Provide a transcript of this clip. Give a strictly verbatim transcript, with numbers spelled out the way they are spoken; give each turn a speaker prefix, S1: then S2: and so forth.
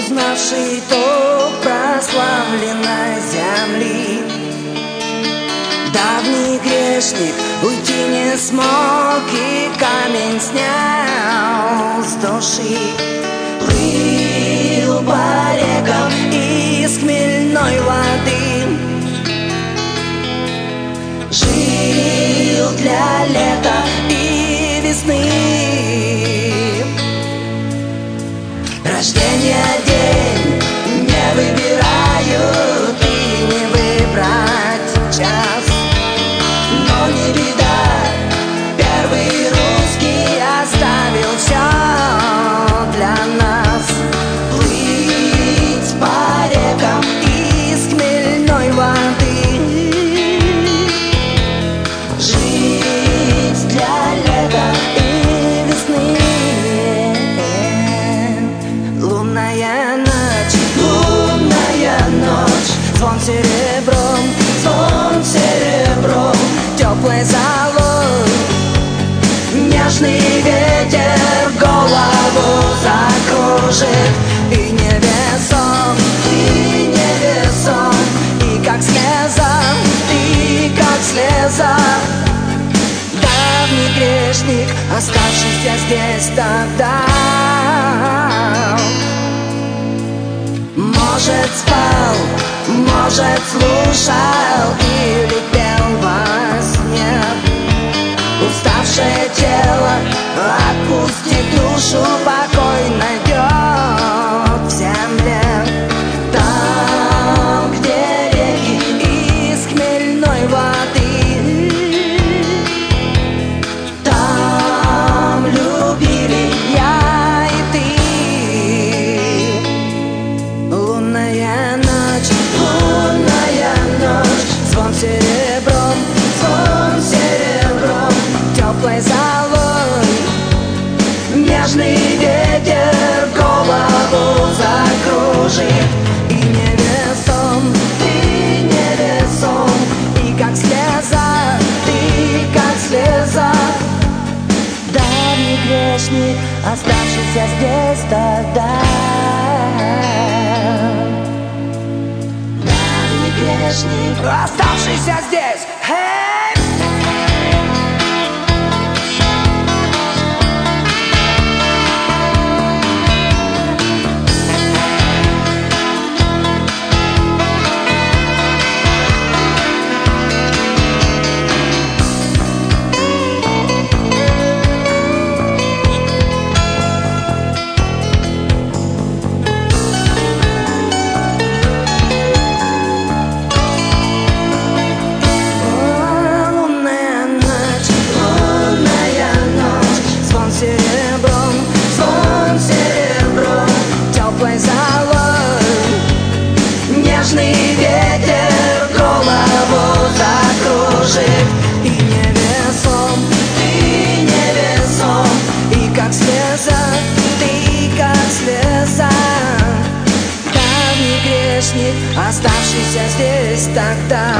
S1: узнавший ток прославленной земли. Давний грешник уйти не смог, и камень снял с души. Плыл по рекам из хмельной воды, жил для лета и весны. Рождения день не выбирают и не выбрать час. Но не беда, первый русский оставил все для нас. Плыть по рекам из хмельной воды, жить для лета и весны. Лунная ночь, лунная ночь, звон серебром, звон серебром, теплой золой. Нежный ветер голову закружит, и невесом, и невесом, и как слеза, и как слеза. Давний грешник, оставшийся здесь тогда, может, спал, может, слушал или пел во сне. Уставшее тело отпустит душу, покой найдет в земле. Там, где реки из хмельной воды, там любили я и ты. Лунная ночь, лунная ночь, звон серебром, звон серебром, теплой золой. Нежный ветер голову закружит, и невесом, ты невесом, и как слеза, ты как слеза. Давний грешник, оставшийся здесь тогда. Давний грешник, оставшийся здесь. Hey! Нежный ветер голову закружит, и невесом, ты невесом, и как слеза, ты как слеза. Давний грешник, оставшийся здесь тогда.